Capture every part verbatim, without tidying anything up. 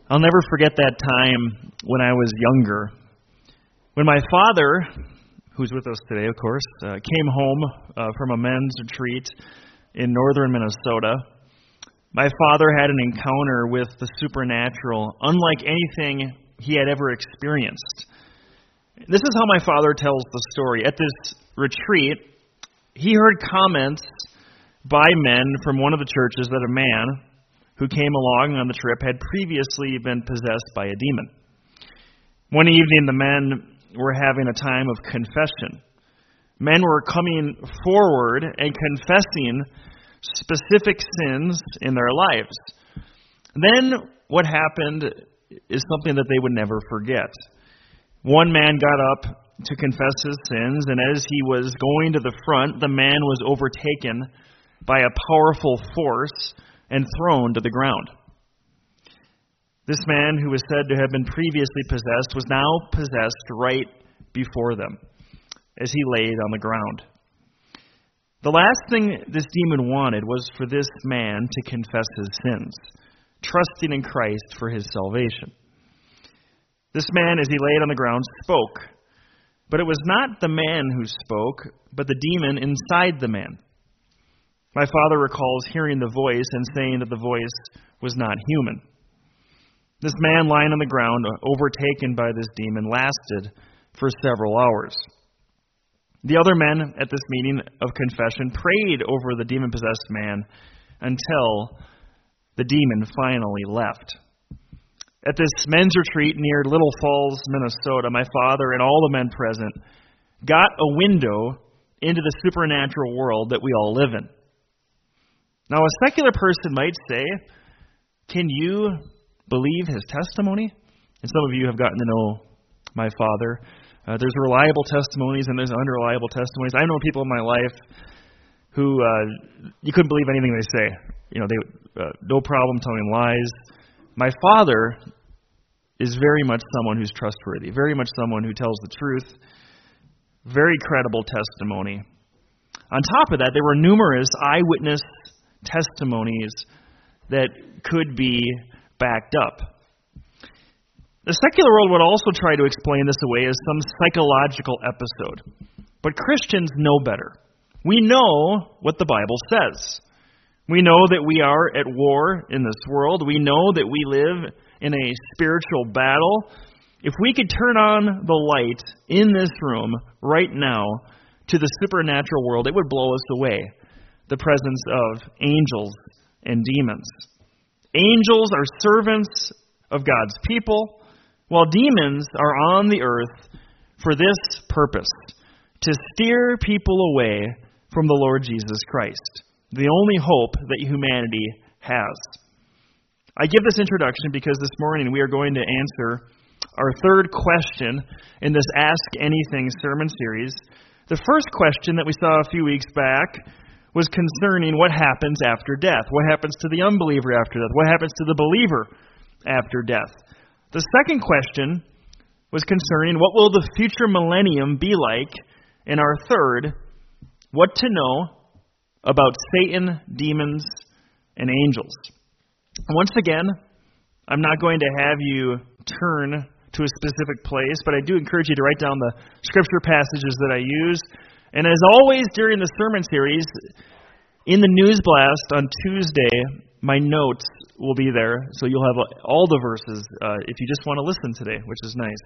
I'll never forget that time when I was younger. When my father, who's with us today, of course, uh, came home uh, from a men's retreat in northern Minnesota, my father had an encounter with the supernatural, unlike anything he had ever experienced. This is how my father tells the story. At this retreat, he heard comments by men from one of the churches that a man who came along on the trip had previously been possessed by a demon. One evening, the men were having a time of confession. Men were coming forward and confessing specific sins in their lives. Then what happened is something that they would never forget. One man got up to confess his sins, and as he was going to the front, the man was overtaken by a powerful force and thrown to the ground. This man, who was said to have been previously possessed, was now possessed right before them as he laid on the ground. The last thing this demon wanted was for this man to confess his sins, trusting in Christ for his salvation. This man, as he laid on the ground, spoke, but it was not the man who spoke, but the demon inside the man. My father recalls hearing the voice and saying that the voice was not human. This man lying on the ground, overtaken by this demon, lasted for several hours. The other men at this meeting of confession prayed over the demon-possessed man until the demon finally left. At this men's retreat near Little Falls, Minnesota, my father and all the men present got a window into the supernatural world that we all live in. Now, a secular person might say, can you believe his testimony? And some of you have gotten to know my father. Uh, there's reliable testimonies and there's unreliable testimonies. I've known people in my life who uh, you couldn't believe anything they say. You know, they uh, no problem telling lies. My father is very much someone who's trustworthy, very much someone who tells the truth, very credible testimony. On top of that, there were numerous eyewitness testimonies that could be backed up. The secular world would also try to explain this away as some psychological episode. But Christians know better. We know what the Bible says. We know that we are at war in this world. We know that we live in a spiritual battle. If we could turn on the light in this room right now to the supernatural world, it would blow us away. The presence of angels and demons. Angels are servants of God's people, while demons are on the earth for this purpose, to steer people away from the Lord Jesus Christ, the only hope that humanity has. I give this introduction because this morning we are going to answer our third question in this Ask Anything sermon series. The first question that we saw a few weeks back was concerning what happens after death. What happens to the unbeliever after death? What happens to the believer after death? The second question was concerning what will the future millennium be like? And our third, what to know about Satan, demons, and angels. Once again, I'm not going to have you turn to a specific place, but I do encourage you to write down the scripture passages that I use. And as always during the sermon series, in the news blast on Tuesday, my notes will be there, so you'll have all the verses uh, if you just want to listen today, which is nice.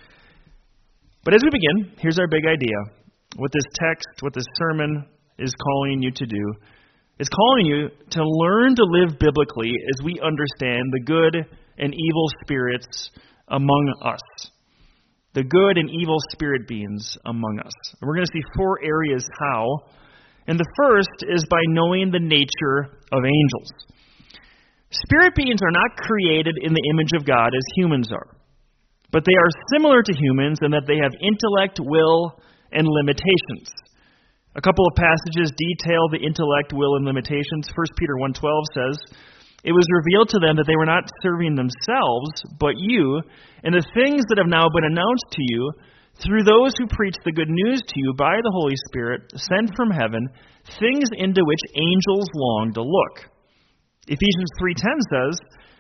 But as we begin, here's our big idea. What this text, what this sermon is calling you to do, is calling you to learn to live biblically as we understand the good and evil spirits among us. The good and evil spirit beings among us. And we're going to see four areas how. And the first is by knowing the nature of angels. Spirit beings are not created in the image of God as humans are. But they are similar to humans in that they have intellect, will, and limitations. A couple of passages detail the intellect, will, and limitations. First Peter one twelve says, "It was revealed to them that they were not serving themselves, but you, and the things that have now been announced to you through those who preach the good news to you by the Holy Spirit sent from heaven, things into which angels long to look." Ephesians three ten says,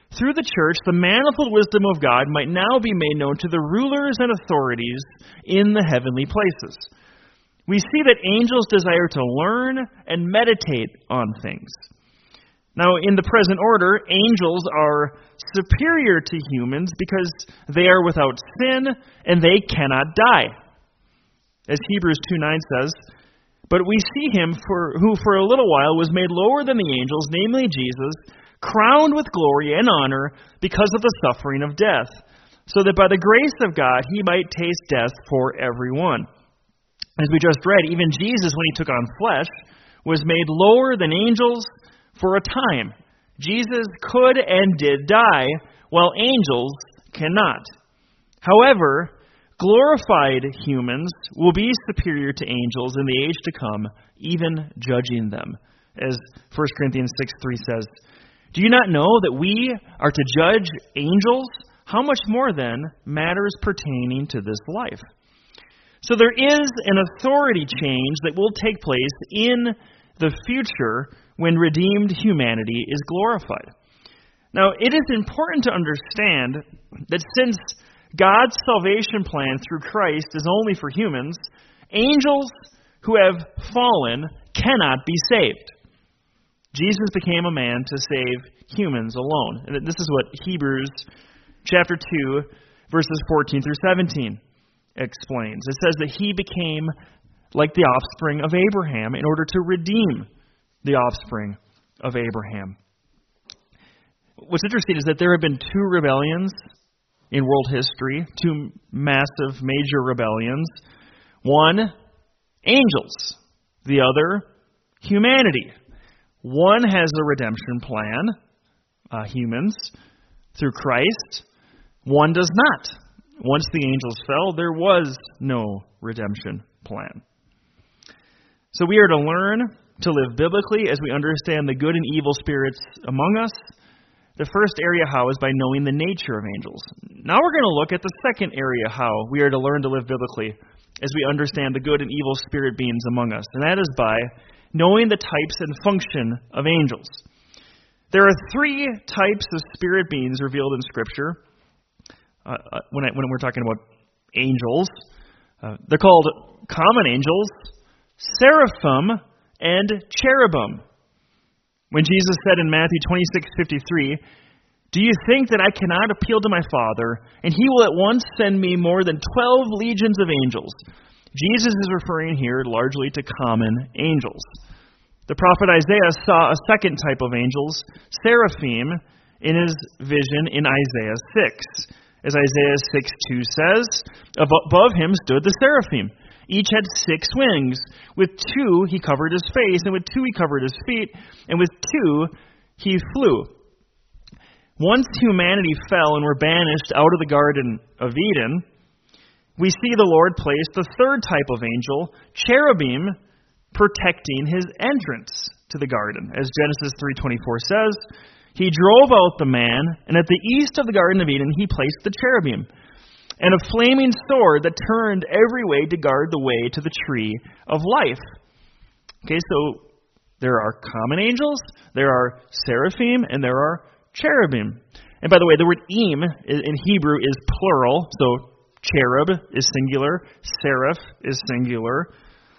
through the church, the manifold wisdom of God might now be made known to the rulers and authorities in the heavenly places. We see that angels desire to learn and meditate on things. Now, in the present order, angels are superior to humans because they are without sin and they cannot die. As Hebrews two nine says, "But we see him for, who for a little while was made lower than the angels, namely Jesus, crowned with glory and honor because of the suffering of death, so that by the grace of God he might taste death for everyone." As we just read, even Jesus, when he took on flesh, was made lower than angels for a time. Jesus could and did die, while angels cannot. However, glorified humans will be superior to angels in the age to come, even judging them. As First Corinthians six three says, "Do you not know that we are to judge angels? How much more then matters pertaining to this life?" So there is an authority change that will take place in the future when redeemed humanity is glorified. Now, it is important to understand that since God's salvation plan through Christ is only for humans, angels who have fallen cannot be saved. Jesus became a man to save humans alone. And this is what Hebrews chapter two, verses fourteen through seventeen explains. It says that he became like the offspring of Abraham in order to redeem the offspring of Abraham. What's interesting is that there have been two rebellions in world history, two massive, major rebellions. One, angels. The other, humanity. One has a redemption plan, uh, humans, through Christ. One does not. Once the angels fell, there was no redemption plan. So we are to learn to live biblically as we understand the good and evil spirits among us. The first area how is by knowing the nature of angels. Now we're going to look at the second area how we are to learn to live biblically as we understand the good and evil spirit beings among us. And that is by knowing the types and function of angels. There are three types of spirit beings revealed in Scripture. Uh, when, I, when we're talking about angels, uh, they're called common angels, seraphim, and cherubim. When Jesus said in Matthew twenty-six fifty-three, "Do you think that I cannot appeal to my Father, and he will at once send me more than twelve legions of angels?" Jesus is referring here largely to common angels. The prophet Isaiah saw a second type of angels, seraphim, in his vision in Isaiah six. As Isaiah six two says, "Above him stood the seraphim. Each had six wings. With two he covered his face, and with two he covered his feet, and with two he flew." Once humanity fell and were banished out of the Garden of Eden, we see the Lord place the third type of angel, cherubim, protecting his entrance to the garden. As Genesis three twenty-four says, "He drove out the man, and at the east of the Garden of Eden he placed the cherubim, and a flaming sword that turned every way to guard the way to the tree of life." Okay, so there are common angels, there are seraphim, and there are cherubim. And by the way, the word im in Hebrew is plural, so cherub is singular, seraph is singular.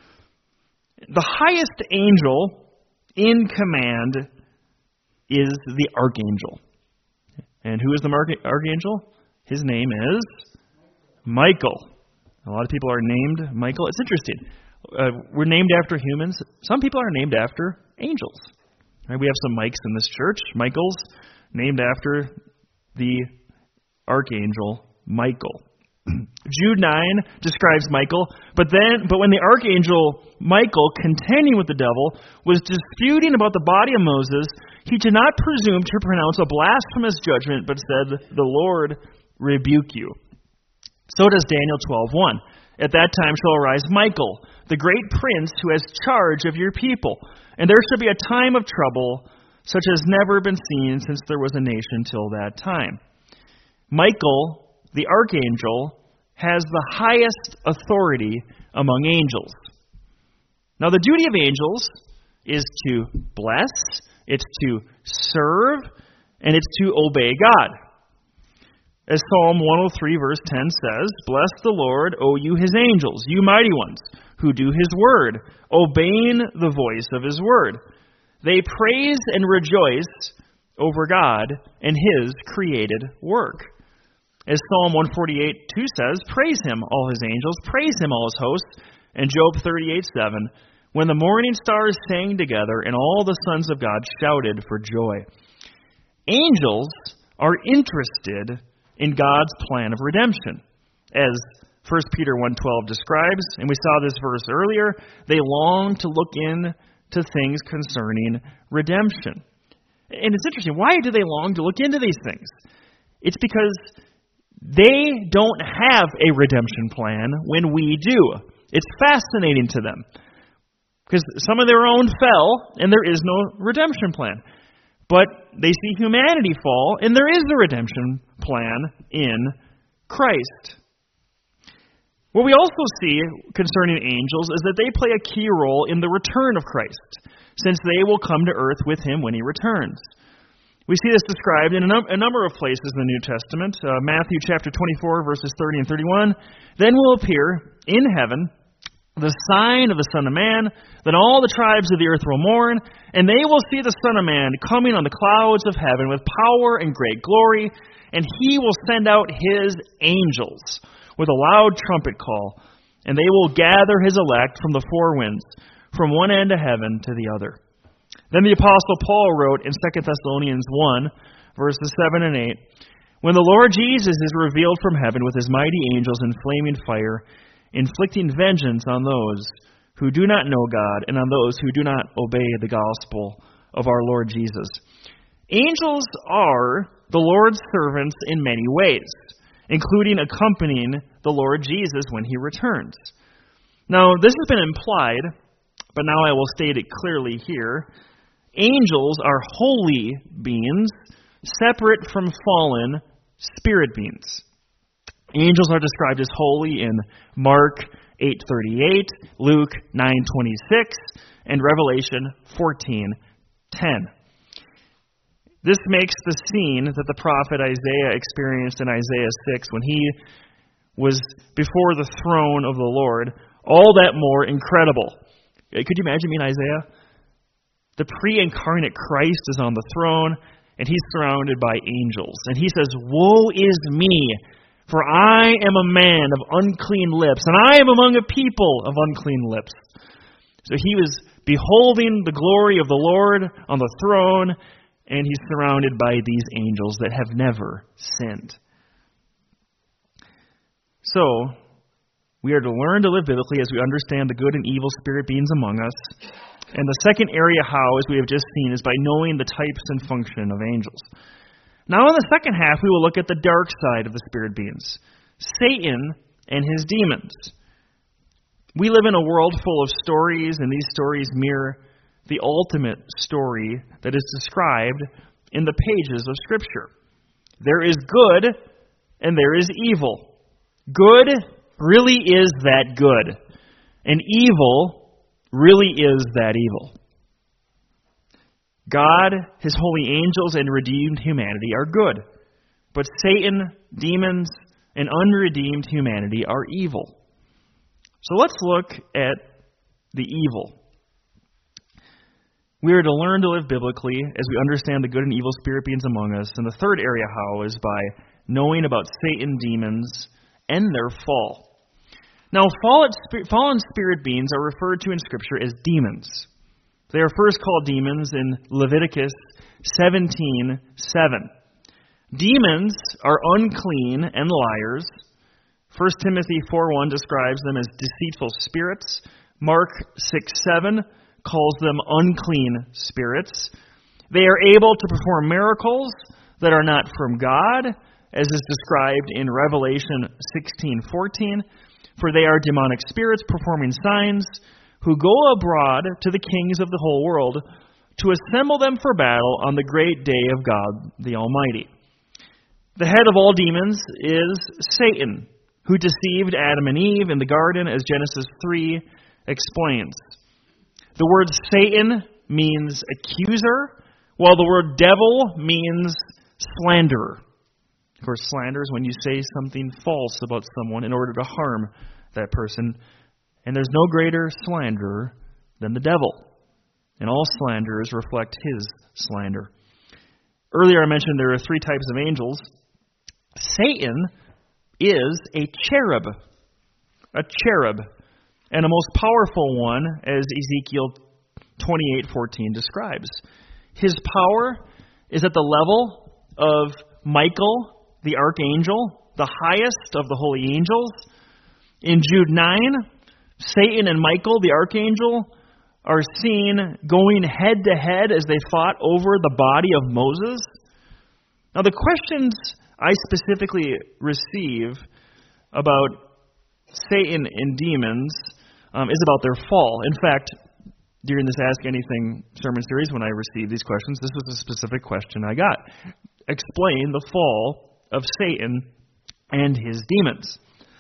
The highest angel in command is the archangel. And who is the archangel? His name is Michael. A lot of people are named Michael. It's interesting. Uh, we're named after humans. Some people are named after angels. Right? We have some Mikes in this church. Michael's named after the archangel Michael. Jude nine describes Michael, but then, but when the archangel Michael, contending with the devil, was disputing about the body of Moses, he did not presume to pronounce a blasphemous judgment, but said, "The Lord rebuke you." So does Daniel twelve one. "At that time shall arise Michael, the great prince who has charge of your people, and there shall be a time of trouble, such as never been seen since there was a nation till that time." Michael, the archangel, has the highest authority among angels. Now, the duty of angels is to bless, it's to serve, and it's to obey God. As Psalm one oh three verse ten says, "Bless the Lord, O you his angels, you mighty ones, who do his word, obeying the voice of his word. They praise and rejoice over God and his created work." As Psalm one forty-eight two says, "Praise him, all his angels, praise him, all his hosts." And Job thirty-eight seven, "When the morning stars sang together and all the sons of God shouted for joy." Angels are interested in God's plan of redemption. As First Peter one twelve describes, and we saw this verse earlier, they long to look into things concerning redemption. And it's interesting, why do they long to look into these things? It's because they don't have a redemption plan when we do. It's fascinating to them. Because some of their own fell, and there is no redemption plan. But they see humanity fall, and there is a redemption plan in Christ. What we also see concerning angels is that they play a key role in the return of Christ, since they will come to earth with him when he returns. We see this described in a, num- a number of places in the New Testament. Uh, Matthew chapter twenty-four, verses thirty and thirty-one. "Then will appear in heaven the sign of the Son of Man, then all the tribes of the earth will mourn, and they will see the Son of Man coming on the clouds of heaven with power and great glory, and he will send out his angels with a loud trumpet call, and they will gather his elect from the four winds, from one end of heaven to the other." Then the Apostle Paul wrote in Second Thessalonians one, verses seven and eight, "When the Lord Jesus is revealed from heaven with his mighty angels in flaming fire, inflicting vengeance on those who do not know God and on those who do not obey the gospel of our Lord Jesus." Angels are the Lord's servants in many ways, including accompanying the Lord Jesus when he returns. Now, this has been implied, but now I will state it clearly here. Angels are holy beings, separate from fallen spirit beings. Angels are described as holy in Mark eight thirty-eight, Luke nine twenty-six, and Revelation fourteen ten. This makes the scene that the prophet Isaiah experienced in Isaiah six when he was before the throne of the Lord all that more incredible. Could you imagine being Isaiah? The pre-incarnate Christ is on the throne, and he's surrounded by angels. And he says, "Woe is me! For I am a man of unclean lips, and I am among a people of unclean lips." So he was beholding the glory of the Lord on the throne, and he's surrounded by these angels that have never sinned. So, we are to learn to live biblically as we understand the good and evil spirit beings among us. And the second area how, as we have just seen, is by knowing the types and function of angels. Now in the second half, we will look at the dark side of the spirit beings, Satan and his demons. We live in a world full of stories, and these stories mirror the ultimate story that is described in the pages of Scripture. There is good, and there is evil. Good really is that good, and evil really is that evil. God, his holy angels, and redeemed humanity are good. But Satan, demons, and unredeemed humanity are evil. So let's look at the evil. We are to learn to live biblically as we understand the good and evil spirit beings among us. And the third area how is by knowing about Satan, demons, and their fall. Now, fallen spirit beings are referred to in Scripture as demons. They are first called demons in Leviticus seventeen seven. Demons are unclean and liars. First Timothy four one describes them as deceitful spirits. Mark six seven calls them unclean spirits. They are able to perform miracles that are not from God, as is described in Revelation sixteen fourteen. For they are demonic spirits performing signs, who go abroad to the kings of the whole world to assemble them for battle on the great day of God the Almighty. The head of all demons is Satan, who deceived Adam and Eve in the garden, as Genesis three explains. The word Satan means accuser, while the word devil means slanderer. Of course, slander is when you say something false about someone in order to harm that person. And there's no greater slanderer than the devil. And all slanderers reflect his slander. Earlier I mentioned there are three types of angels. Satan is a cherub. A cherub. And a most powerful one, as Ezekiel twenty-eight fourteen describes. His power is at the level of Michael, the archangel, the highest of the holy angels. In Jude nine, Satan and Michael, the archangel, are seen going head-to-head as they fought over the body of Moses. Now, the questions I specifically receive about Satan and demons um, is about their fall. In fact, during this Ask Anything sermon series, when I received these questions, this was a specific question I got. Explain the fall of Satan and his demons.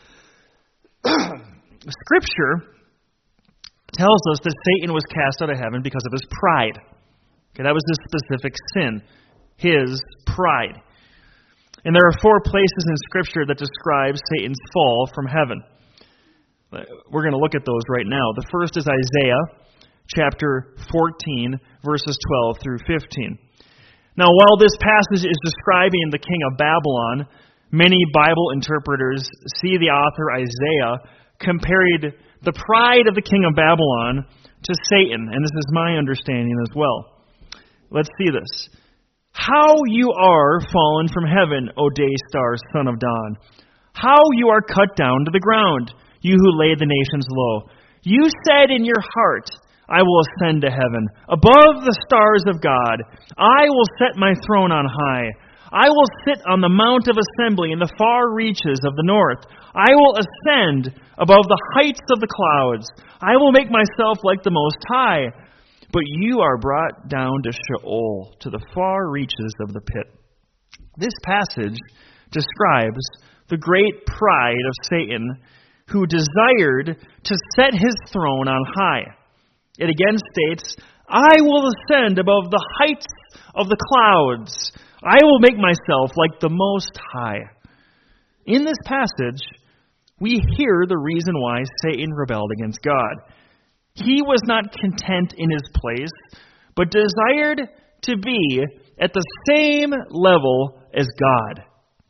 Scripture tells us that Satan was cast out of heaven because of his pride. Okay, that was his specific sin, his pride. And there are four places in Scripture that describe Satan's fall from heaven. We're going to look at those right now. The first is Isaiah chapter fourteen, verses twelve through fifteen. Now, while this passage is describing the king of Babylon, many Bible interpreters see the author Isaiah compared the pride of the king of Babylon to Satan, and this is my understanding as well. Let's see this. How you are fallen from heaven, O day star, son of dawn. How you are cut down to the ground, you who laid the nations low. You said in your heart, I will ascend to heaven, above the stars of God. I will set my throne on high. I will sit on the mount of assembly in the far reaches of the north. I will ascend above the heights of the clouds. I will make myself like the Most High. But you are brought down to Sheol, to the far reaches of the pit. This passage describes the great pride of Satan, who desired to set his throne on high. It again states, I will ascend above the heights of the clouds. I will make myself like the Most High. In this passage, we hear the reason why Satan rebelled against God. He was not content in his place, but desired to be at the same level as God.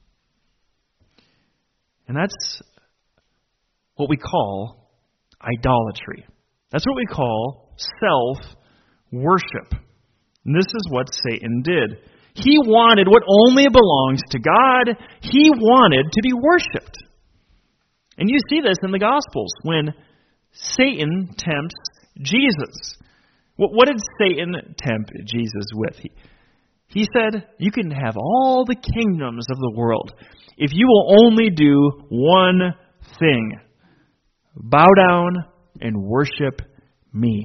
And that's what we call idolatry. That's what we call self-worship. And this is what Satan did. He wanted what only belongs to God. He wanted to be worshipped. And you see this in the Gospels when Satan tempts Jesus. What, what did Satan tempt Jesus with? He, he said, you can have all the kingdoms of the world if you will only do one thing. Bow down and worship me.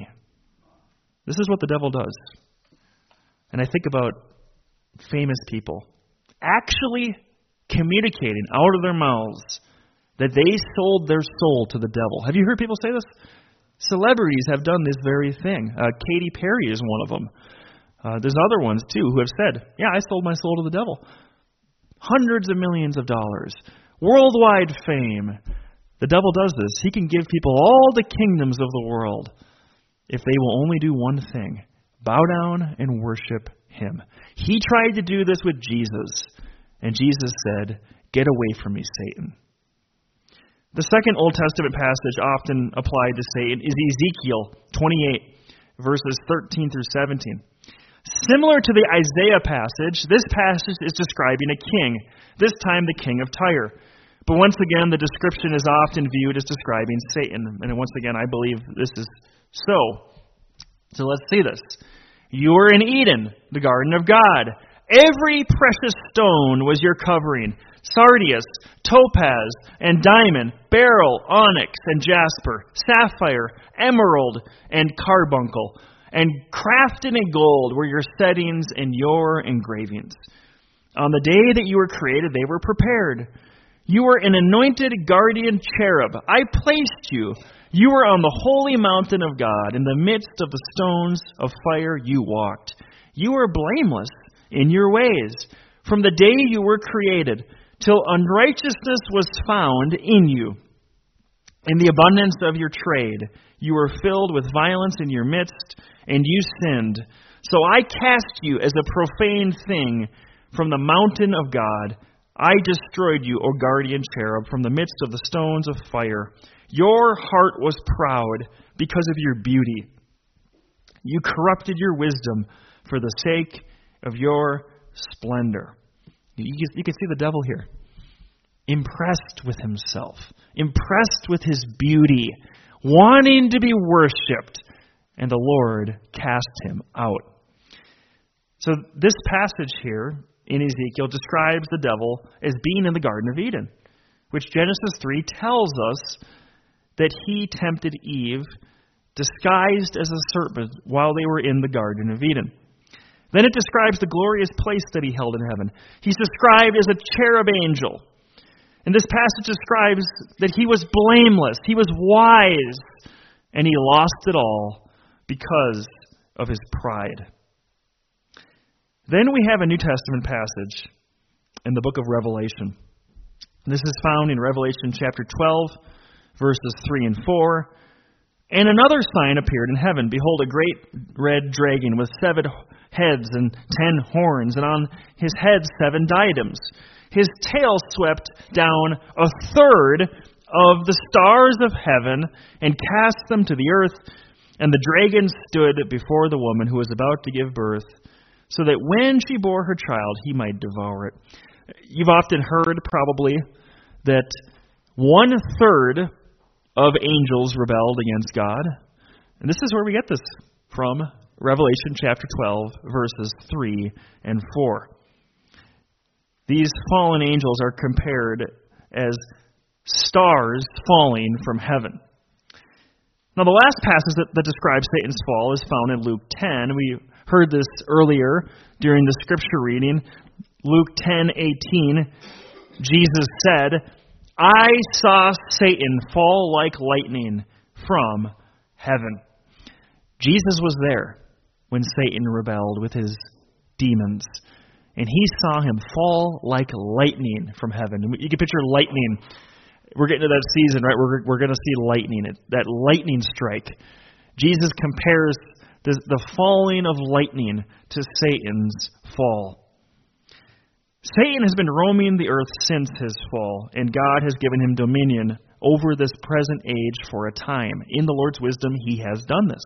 This is what the devil does. And I think about famous people actually communicating out of their mouths that they sold their soul to the devil. Have you heard people say this? Celebrities have done this very thing. Uh, Katy Perry is one of them. Uh, there's other ones, too, who have said, yeah, I sold my soul to the devil. Hundreds of millions of dollars. Worldwide fame. The devil does this. He can give people all the kingdoms of the world if they will only do one thing. Bow down and worship him. He tried to do this with Jesus, and Jesus said, get away from me, Satan. The second Old Testament passage often applied to Satan is Ezekiel twenty-eight, verses thirteen through seventeen. Similar to the Isaiah passage, this passage is describing a king, this time the king of Tyre. But once again, the description is often viewed as describing Satan. And once again, I believe this is so. So let's see this. You were in Eden, the garden of God. Every precious stone was your covering. Sardius, topaz, and diamond, beryl, onyx, and jasper, sapphire, emerald, and carbuncle. And crafted in gold were your settings and your engravings. On the day that you were created, they were prepared. You were an anointed guardian cherub. I placed you. You were on the holy mountain of God. In the midst of the stones of fire you walked. You were blameless in your ways, from the day you were created, till unrighteousness was found in you. In the abundance of your trade, you were filled with violence in your midst, and you sinned. So I cast you as a profane thing from the mountain of God. I destroyed you, O guardian cherub, from the midst of the stones of fire. Your heart was proud because of your beauty. You corrupted your wisdom for the sake of your splendor. You, you can see the devil here. Impressed with himself, impressed with his beauty, wanting to be worshipped, and the Lord cast him out. So this passage here in Ezekiel describes the devil as being in the Garden of Eden, which Genesis three tells us that he tempted Eve disguised as a serpent while they were in the Garden of Eden. Then it describes the glorious place that he held in heaven. He's described as a cherub angel. And this passage describes that he was blameless, he was wise, and he lost it all because of his pride. Then we have a New Testament passage in the book of Revelation. This is found in Revelation chapter twelve, verses three and four. And another sign appeared in heaven. Behold, a great red dragon with seven heads and ten horns, and on his head seven diadems. His tail swept down a third of the stars of heaven and cast them to the earth. And the dragon stood before the woman who was about to give birth, so that when she bore her child, he might devour it. You've often heard, probably, that one third of angels rebelled against God. And this is where we get this from, Revelation chapter twelve, verses three and four. These fallen angels are compared as stars falling from heaven. Now, the last passage that, that describes Satan's fall is found in Luke ten. We heard this earlier during the scripture reading. Luke ten eighteen, Jesus said, I saw Satan fall like lightning from heaven. Jesus was there when Satan rebelled with his demons. And he saw him fall like lightning from heaven. You can picture lightning. We're getting to that season, right? We're, we're going to see lightning, that lightning strike. Jesus compares the, the falling of lightning to Satan's fall. Satan has been roaming the earth since his fall, and God has given him dominion over this present age for a time. In the Lord's wisdom, he has done this.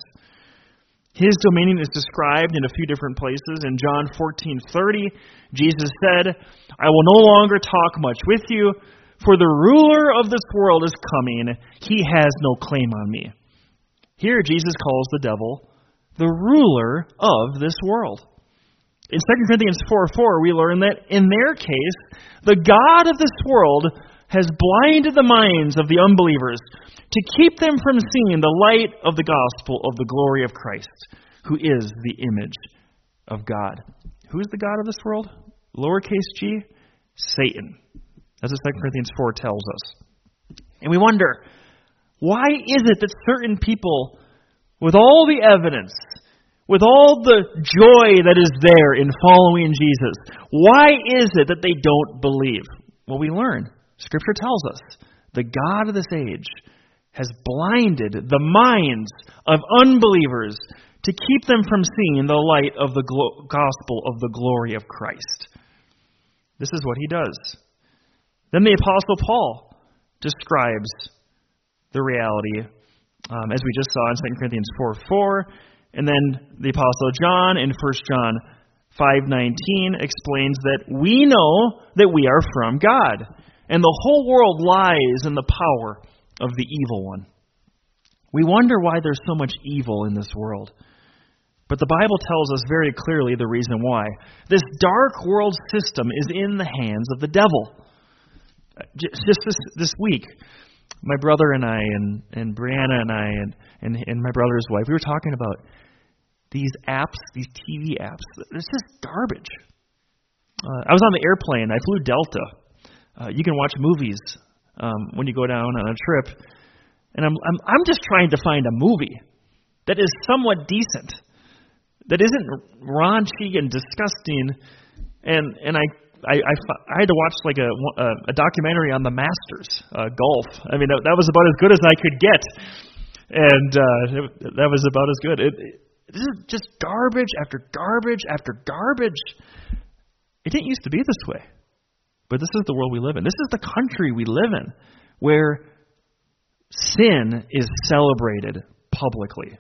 His dominion is described in a few different places. In John fourteen thirty, Jesus said, I will no longer talk much with you, for the ruler of this world is coming. He has no claim on me. Here, Jesus calls the devil the ruler of this world. In Second Corinthians four four, we learn that in their case, the God of this world has blinded the minds of the unbelievers to keep them from seeing the light of the gospel of the glory of Christ, who is the image of God. Who is the God of this world? Lowercase g, Satan. As Second Corinthians four tells us. And we wonder, why is it that certain people, with all the evidence, with all the joy that is there in following Jesus, why is it that they don't believe? Well, we learn. Scripture tells us the God of this age has blinded the minds of unbelievers to keep them from seeing the light of the glo- gospel of the glory of Christ. This is what he does. Then the Apostle Paul describes the reality, um, as we just saw in Second Corinthians four four, and then the Apostle John in First John five nineteen explains that we know that we are from God, and the whole world lies in the power of the evil one. We wonder why there's so much evil in this world. But the Bible tells us very clearly the reason why. This dark world system is in the hands of the devil. Just this, this week, my brother and I, and, and Brianna and I, and, and, and my brother's wife, we were talking about these apps, these T V apps. It's just garbage. Uh, I was on the airplane. I flew Delta. Uh, you can watch movies um, when you go down on a trip. And I'm, I'm I'm just trying to find a movie that is somewhat decent, that isn't raunchy and disgusting. And and I I, I, I had to watch like a, a documentary on the Masters, uh, golf. I mean, that, that was about as good as I could get. And uh, that was about as good. It, it, this is just garbage after garbage after garbage. It didn't used to be this way. But this is the world we live in. This is the country we live in, where sin is celebrated publicly.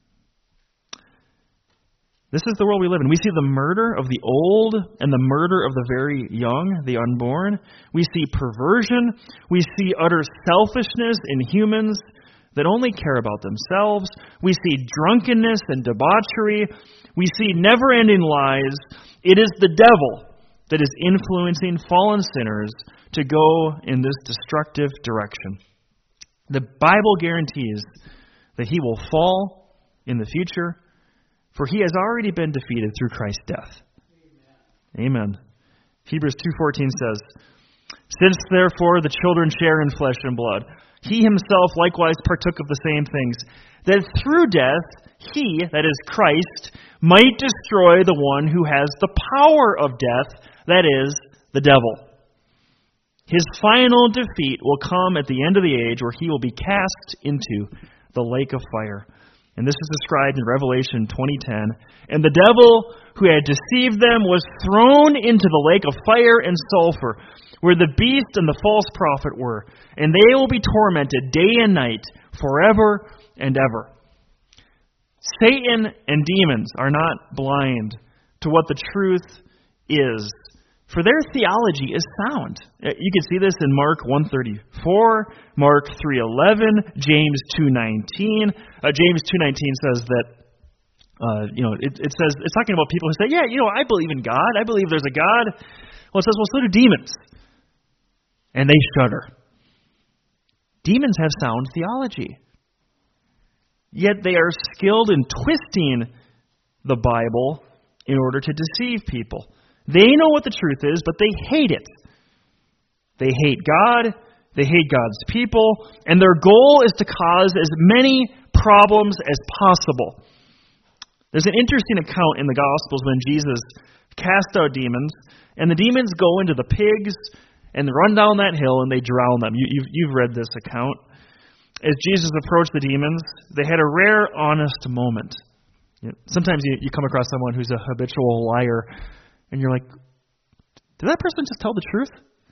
This is the world we live in. We see the murder of the old and the murder of the very young, the unborn. We see perversion. We see utter selfishness in humans that only care about themselves. We see drunkenness and debauchery. We see never-ending lies. It is the devil that is influencing fallen sinners to go in this destructive direction. The Bible guarantees that he will fall in the future, for he has already been defeated through Christ's death. Amen. Amen. Hebrews two fourteen says, "Since therefore the children share in flesh and blood, he himself likewise partook of the same things, that through death he, that is Christ, might destroy the one who has the power of death, that is, the devil. His final defeat will come at the end of the age, where he will be cast into the lake of fire." And this is described in Revelation twenty ten. "And the devil who had deceived them was thrown into the lake of fire and sulfur, where the beast and the false prophet were. And they will be tormented day and night, forever and ever." Satan and demons are not blind to what the truth is, for their theology is sound. You can see this in Mark one thirty-four, Mark three eleven, James two nineteen. Uh, James two nineteen says that, uh, you know, it, it says it's talking about people who say, "Yeah, you know, I believe in God. I believe there's a God." Well, it says, well, so do demons, and they shudder. Demons have sound theology, yet they are skilled in twisting the Bible in order to deceive people. They know what the truth is, but they hate it. They hate God, they hate God's people, and their goal is to cause as many problems as possible. There's an interesting account in the Gospels when Jesus cast out demons, and the demons go into the pigs and run down that hill and they drown them. You, you've, you've read this account. As Jesus approached the demons, they had a rare, honest moment. Sometimes you, you come across someone who's a habitual liar, and you're like, did that person just tell the truth?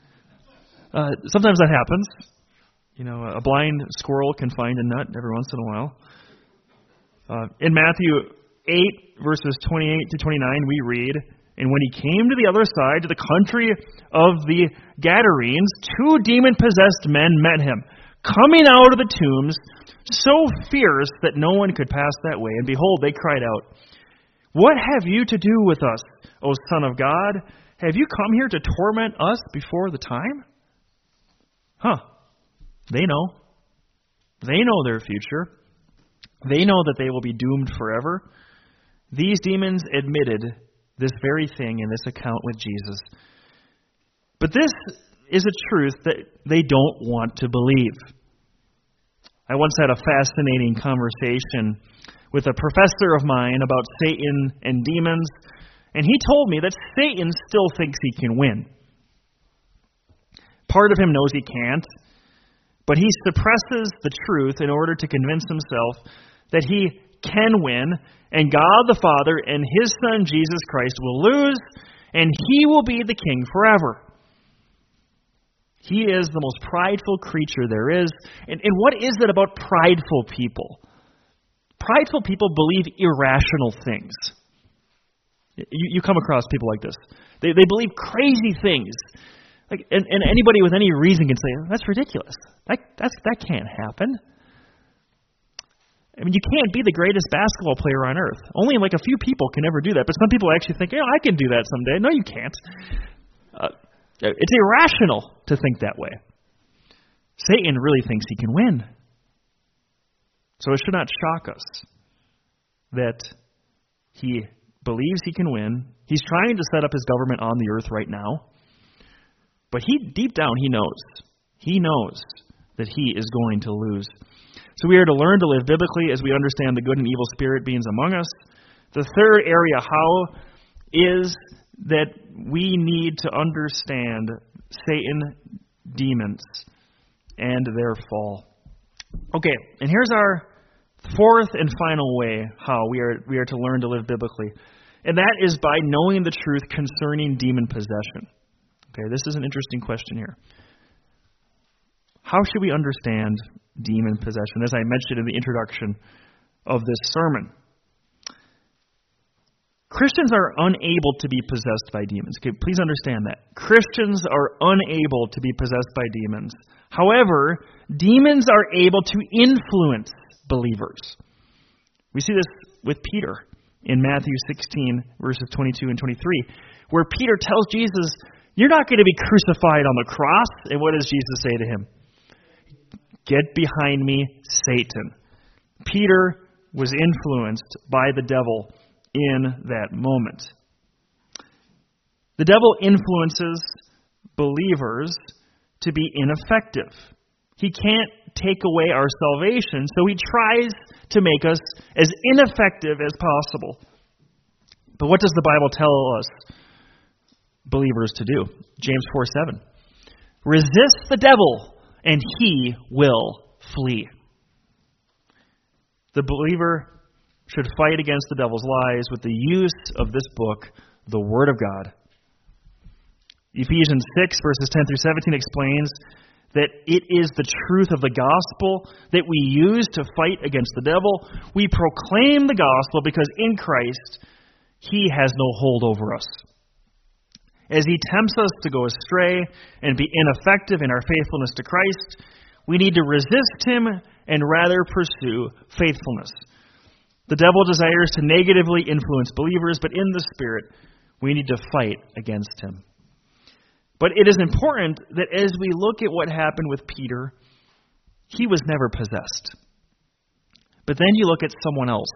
Uh, sometimes that happens. You know, a blind squirrel can find a nut every once in a while. Uh, in Matthew eight, verses twenty-eight to twenty-nine, we read, "And when he came to the other side, to the country of the Gadarenes, two demon-possessed men met him, coming out of the tombs, so fierce that no one could pass that way. And behold, they cried out, 'What have you to do with us, O Son of God? Have you come here to torment us before the time?'" Huh. They know. They know their future. They know that they will be doomed forever. These demons admitted this very thing in this account with Jesus. But this is a truth that they don't want to believe. I once had a fascinating conversation with a professor of mine about Satan and demons, and he told me that Satan still thinks he can win. Part of him knows he can't, but he suppresses the truth in order to convince himself that he can win, and God the Father and His Son Jesus Christ will lose, and He will be the king forever. He is the most prideful creature there is. And, and what is it about prideful people? Prideful people believe irrational things. You, you come across people like this. They, they believe crazy things. Like, and, and anybody with any reason can say, "That's ridiculous. That, that's, that can't happen." I mean, you can't be the greatest basketball player on earth. Only like a few people can ever do that. But some people actually think, "Yeah, I can do that someday." No, you can't. Uh, it's irrational to think that way. Satan really thinks he can win. So it should not shock us that he believes he can win. He's trying to set up his government on the earth right now. But he, deep down, he knows. He knows that he is going to lose. So we are to learn to live biblically as we understand the good and evil spirit beings among us. The third area, how, is that we need to understand Satan, demons, and their fall. Okay, and here's our fourth and final way how we are we are to learn to live biblically. And that is by knowing the truth concerning demon possession. Okay, this is an interesting question here. How should we understand demon possession? As I mentioned in the introduction of this sermon, Christians are unable to be possessed by demons. Okay, please understand that. Christians are unable to be possessed by demons. However, demons are able to influence believers. We see this with Peter in Matthew sixteen, verses twenty-two and twenty-three, where Peter tells Jesus, "You're not going to be crucified on the cross." And what does Jesus say to him? "Get behind me, Satan." Peter was influenced by the devil in that moment. The devil influences believers to be ineffective. He can't take away our salvation, so he tries to make us as ineffective as possible. But what does the Bible tell us believers to do? James four seven. Resist the devil, and he will flee. The believer should fight against the devil's lies with the use of this book, the Word of God. Ephesians six, verses ten through seventeen explains that it is the truth of the gospel that we use to fight against the devil. We proclaim the gospel because in Christ, he has no hold over us. As he tempts us to go astray and be ineffective in our faithfulness to Christ, we need to resist him and rather pursue faithfulness. The devil desires to negatively influence believers, but in the Spirit, we need to fight against him. But it is important that as we look at what happened with Peter, he was never possessed. But then you look at someone else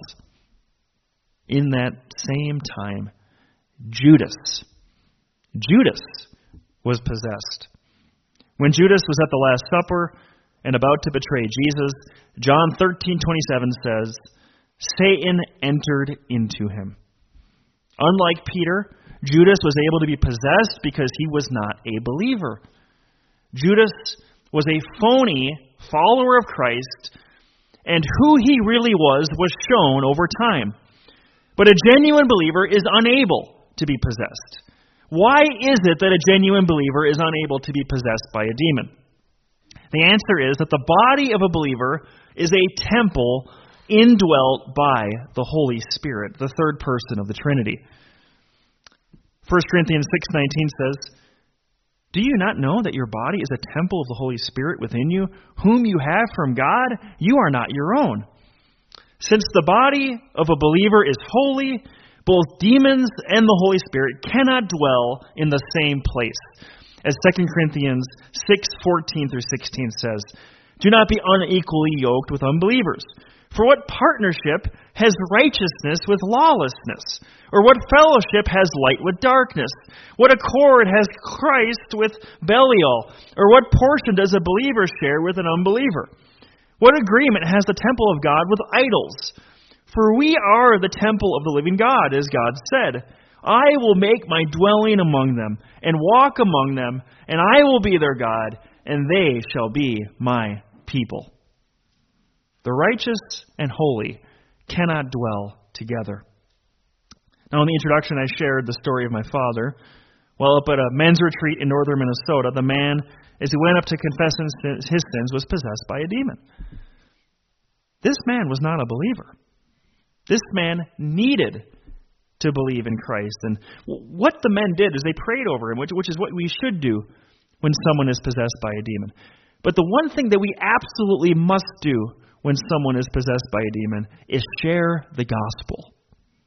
in that same time, Judas. Judas was possessed. When Judas was at the Last Supper and about to betray Jesus, John thirteen twenty-seven says, Satan entered into him. Unlike Peter, Judas was able to be possessed because he was not a believer. Judas was a phony follower of Christ, and who he really was was shown over time. But a genuine believer is unable to be possessed. Why is it that a genuine believer is unable to be possessed by a demon? The answer is that the body of a believer is a temple indwelt by the Holy Spirit, the third person of the Trinity. First Corinthians six nineteen says, Do you not know that your body is a temple of the Holy Spirit within you, whom you have from God? You are not your own. Since the body of a believer is holy, both demons and the Holy Spirit cannot dwell in the same place. As Second Corinthians six fourteen through sixteen says, Do not be unequally yoked with unbelievers. For what partnership has righteousness with lawlessness? Or what fellowship has light with darkness? What accord has Christ with Belial? Or what portion does a believer share with an unbeliever? What agreement has the temple of God with idols? For we are the temple of the living God, as God said, I will make my dwelling among them, and walk among them, and I will be their God, and they shall be my people. The righteous and holy cannot dwell together. Now, in the introduction, I shared the story of my father. While up at a men's retreat in northern Minnesota, the man, as he went up to confess his sins, was possessed by a demon. This man was not a believer. This man needed to believe in Christ. And what the men did is they prayed over him, which, which is what we should do when someone is possessed by a demon. But the one thing that we absolutely must do when someone is possessed by a demon is share the gospel.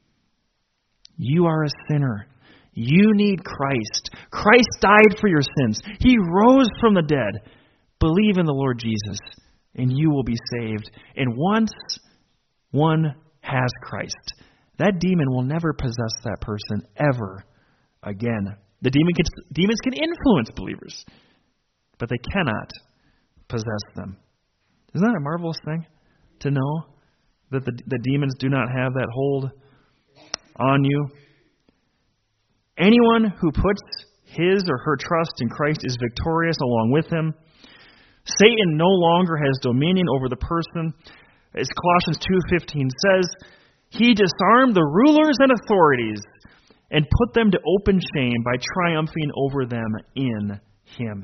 You are a sinner. You need Christ. Christ died for your sins. He rose from the dead. Believe in the Lord Jesus, and you will be saved. And once one has Christ, that demon will never possess that person ever again. The demon can, demons can influence believers, but they cannot possess them. Isn't that a marvelous thing to know that the, the demons do not have that hold on you? Anyone who puts his or her trust in Christ is victorious along with him. Satan no longer has dominion over the person. As Colossians two fifteen says, he disarmed the rulers and authorities and put them to open shame by triumphing over them in him.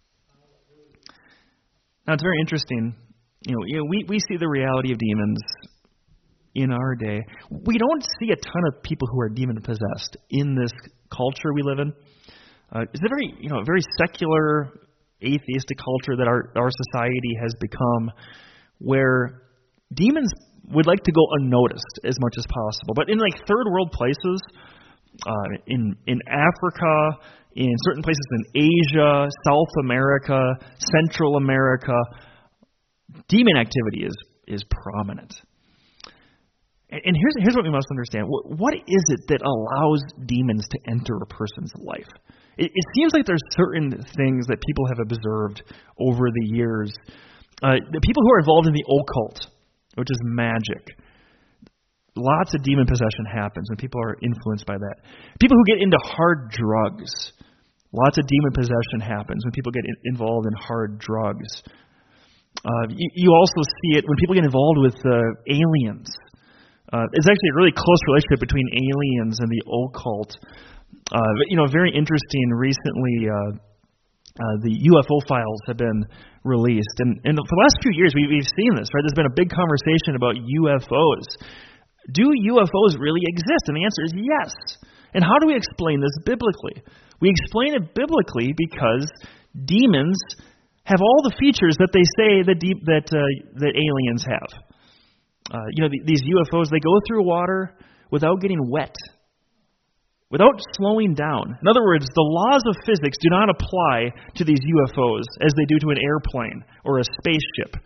Now, it's very interesting. You know, you know we, we see the reality of demons in our day. We don't see a ton of people who are demon-possessed in this culture we live in. Uh, it's a very, you know, very secular, atheistic culture that our, our society has become, where demons would like to go unnoticed as much as possible. But in like third world places, uh, in in Africa, in certain places in Asia, South America, Central America, demon activity is is prominent. And, and here's here's what we must understand: what, what is it that allows demons to enter a person's life? It, it seems like there's certain things that people have observed over the years. Uh, the people who are involved in the occult, which is magic. Lots of demon possession happens when people are influenced by that. People who get into hard drugs. Lots of demon possession happens when people get in, involved in hard drugs. Uh, you, you also see it when people get involved with uh, aliens. Uh, it's actually a really close relationship between aliens and the occult. Uh, you know, very interesting recently. Uh, Uh, the U F O files have been released. And, and for the last few years, we, we've seen this, right? There's been a big conversation about U F Os. Do U F Os really exist? And the answer is yes. And how do we explain this biblically? We explain it biblically because demons have all the features that they say that deep, that uh, that aliens have. Uh, you know, the, these U F Os, they go through water without getting wet, without slowing down. In other words, the laws of physics do not apply to these U F Os as they do to an airplane or a spaceship.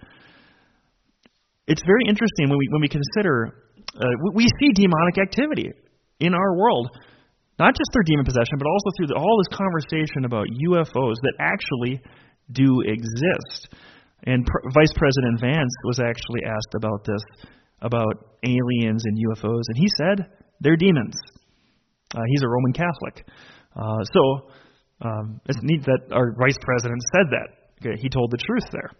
It's very interesting when we when we consider uh, we, we see demonic activity in our world, not just through demon possession, but also through the, all this conversation about U F Os that actually do exist. And Pr- Vice President Vance was actually asked about this, about aliens and U F Os, and he said they're demons. Uh, he's a Roman Catholic. Uh, so um, it's neat that our vice president said that. Okay, he told the truth there.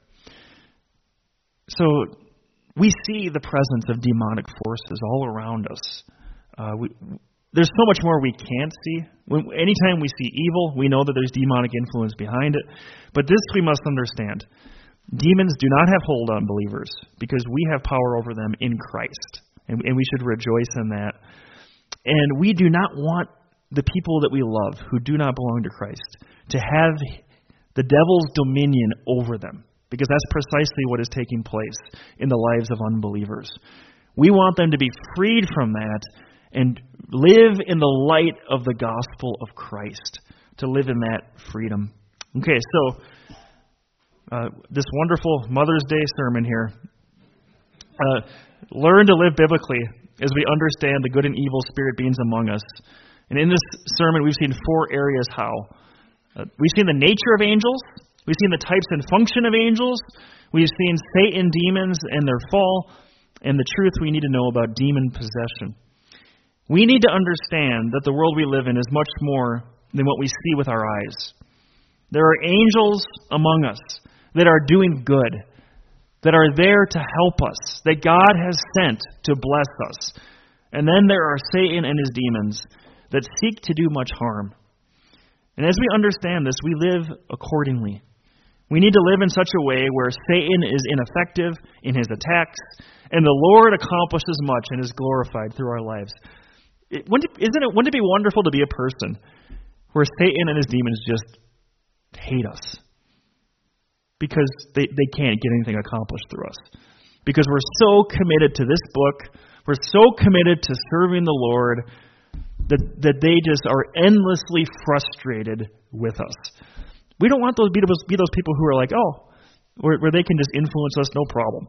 So we see the presence of demonic forces all around us. Uh, we, there's so much more we can't see. When, anytime we see evil, we know that there's demonic influence behind it. But this we must understand. Demons do not have hold on believers because we have power over them in Christ. And, and we should rejoice in that. And we do not want the people that we love who do not belong to Christ to have the devil's dominion over them, because that's precisely what is taking place in the lives of unbelievers. We want them to be freed from that and live in the light of the gospel of Christ, to live in that freedom. Okay, so uh, this wonderful Mother's Day sermon here. Uh, learn to live biblically as we understand the good and evil spirit beings among us. And in this sermon, we've seen four areas how. Uh, we've seen the nature of angels. We've seen the types and function of angels. We've seen Satan, demons, and their fall, and the truth we need to know about demon possession. We need to understand that the world we live in is much more than what we see with our eyes. There are angels among us that are doing good, that are there to help us, that God has sent to bless us. And then there are Satan and his demons that seek to do much harm. And as we understand this, we live accordingly. We need to live in such a way where Satan is ineffective in his attacks, and the Lord accomplishes much and is glorified through our lives. It, wouldn't, it, isn't it, wouldn't it be wonderful to be a person where Satan and his demons just hate us because they, they can't get anything accomplished through us? Because we're so committed to this book, we're so committed to serving the Lord, that, that they just are endlessly frustrated with us. We don't want those be those, be those people who are like, oh, where, where they can just influence us, no problem.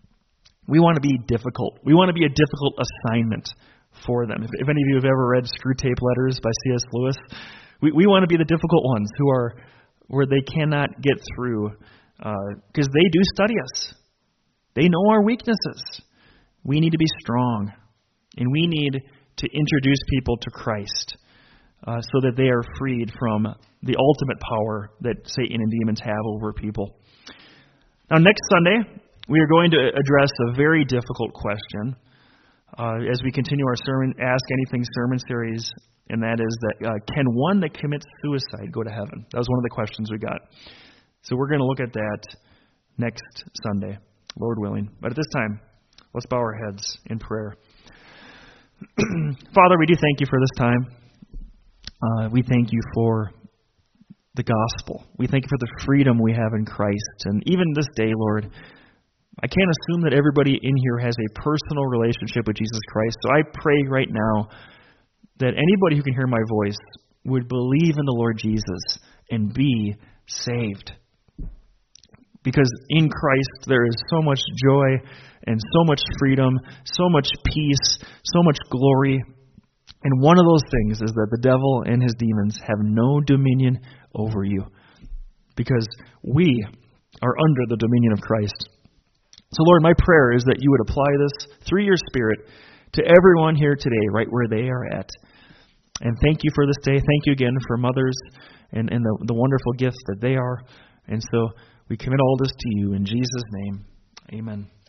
We want to be difficult. We want to be a difficult assignment for them. If, if any of you have ever read Screwtape Letters by C S Lewis, we, we want to be the difficult ones who are where they cannot get through because uh, they do study us. They know our weaknesses. We need to be strong, and we need to introduce people to Christ. uh, so that they are freed from the ultimate power that Satan and demons have over people. Now, next Sunday, we are going to address a very difficult question uh, as we continue our sermon, Ask Anything sermon series, and that is that uh, can one that commits suicide go to heaven? That was one of the questions we got. So we're going to look at that next Sunday, Lord willing. But at this time, let's bow our heads in prayer. Father, we do thank you for this time. Uh, we thank you for the gospel. We thank you for the freedom we have in Christ. And even this day, Lord, I can't assume that everybody in here has a personal relationship with Jesus Christ. So I pray right now that anybody who can hear my voice would believe in the Lord Jesus and be saved. Because in Christ there is so much joy and so much freedom, so much peace, so much glory. And one of those things is that the devil and his demons have no dominion over you, because we are under the dominion of Christ. So Lord, my prayer is that you would apply this through your Spirit to everyone here today, right where they are at. And thank you for this day. Thank you again for mothers and, and the, the wonderful gifts that they are. And so we commit all this to you in Jesus' name. Amen.